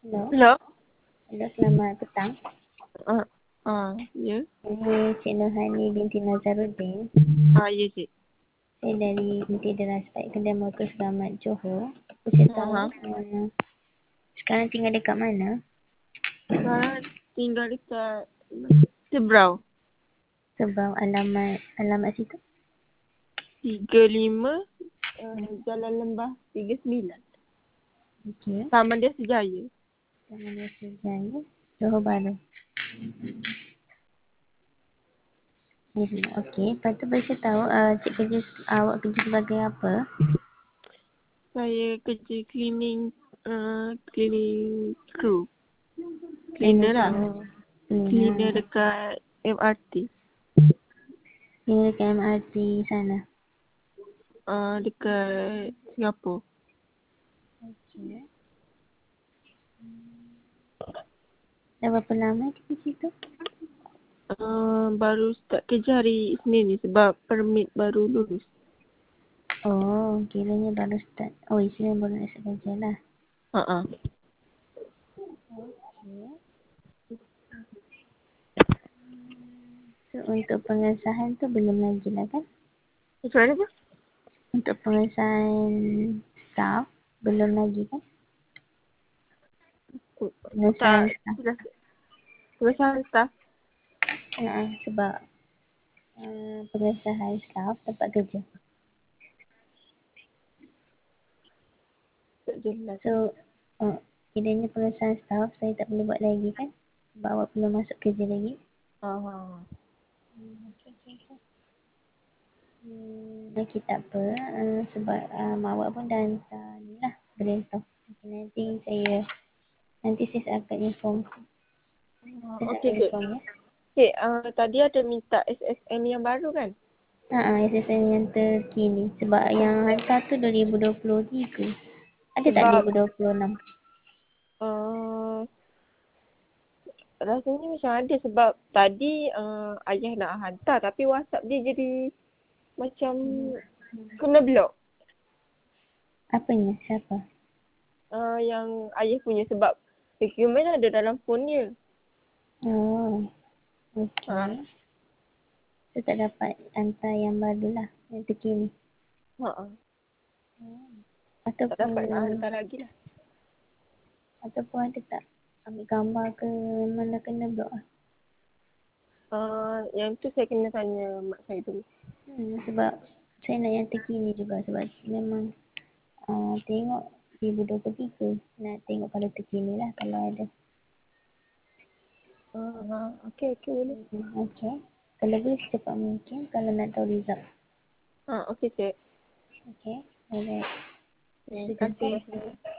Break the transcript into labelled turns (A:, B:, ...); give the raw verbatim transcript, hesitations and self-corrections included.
A: Hello.
B: Hello.
A: Hello, selamat petang.
B: Ah, ah, ya.
A: Ini Cik Nurhani binti Nazaruddin.
B: Ah, ya, cik.
A: Saya dari Inti Deraspai Kedai Motor Selamat Johor. Aku saya tahu
B: Aha.
A: uh, sekarang tinggal dekat mana?
B: Sekarang tinggal dekat Sebrau.
A: Sebab alamat alamat situ.
B: tiga puluh lima uh, Jalan Lembah tiga puluh sembilan.
A: Okey.
B: Taman Desa Jaya.
A: Taman Desa Jaya, Johor Bahru. Okey. Lepas tu boleh saya tahu uh, cik kerja awak kerja sebagai apa?
B: Saya kerja cleaning uh, cleaning crew.
A: Cleaner
B: Cleaner lah.
A: crew. Cleaner.
B: Cleaner dekat M R T.
A: Cleaner dekat M R T sana.
B: Uh, dekat Singapura.
A: Okey. Dah berapa lama kerja situ?
B: Uh, baru start kerja hari Isnin ni sebab permit baru lulus.
A: Oh, kiranya baru start. Oh, isinya baru nak start kerja lah.
B: Ha ah.
A: Okay. So, untuk pengesahan tu belum lagi lah kan?
B: Macam mana tu?
A: Untuk pengesahan staff belum lagi kan? Pengesahan
B: Tak,
A: staff.
B: sudah pengesahan staff.
A: Uh, sebab uh, pengesahan staff tempat kerja.
B: Tak jelas.
A: So, uh, kiranya pengesahan staff saya tak boleh buat lagi kan? Sebab awak belum masuk kerja lagi.
B: Ah.
A: Hmm, okay, okay, okay. Hmm, okey tak apa. Uh, sebab uh, mak awak pun dah hantar ni lah. Beritahu. Okay, nanti saya nanti saya akan inform.
B: Ah,
A: Saya
B: okey,
A: akan
B: cik.
A: inform ya.
B: Cik, uh, tadi ada minta S S N yang baru kan?
A: Haa, S S N yang terkini. Sebab yang hantar tu dua ribu dua puluh tiga. Ada tak
B: Sebab
A: dua ribu dua puluh enam?
B: uh, rasanya macam ada sebab tadi uh, ayah nak hantar tapi WhatsApp dia jadi macam kena block.
A: Apanya? Siapa?
B: Uh, yang ayah punya sebab dokumen ada dalam phone dia.
A: Oh,
B: Ha.
A: okey. So tak dapat hantar yang baru lah. Yang terkini.
B: Ha. ah.
A: Hmm.
B: Tak dapat nak
A: Ataupun
B: hantar lagi lah.
A: ataupun ada tak ambil gambar ke mana kena blok lah.
B: Uh, yang tu saya kena tanya mak saya dulu.
A: Hmm, sebab saya nak yang terkini juga sebab memang uh, tengok dua ribu dua puluh tiga. Nak tengok kalau terkini lah kalau ada.
B: Uh, uh, okey, okey boleh.
A: Hmm, okey. Kalau boleh secepat mungkin kalau nak tahu result.
B: Ha, okey cik.
A: Okey. Alright.
B: Terima
A: Terima
B: kasih.
A: kasih.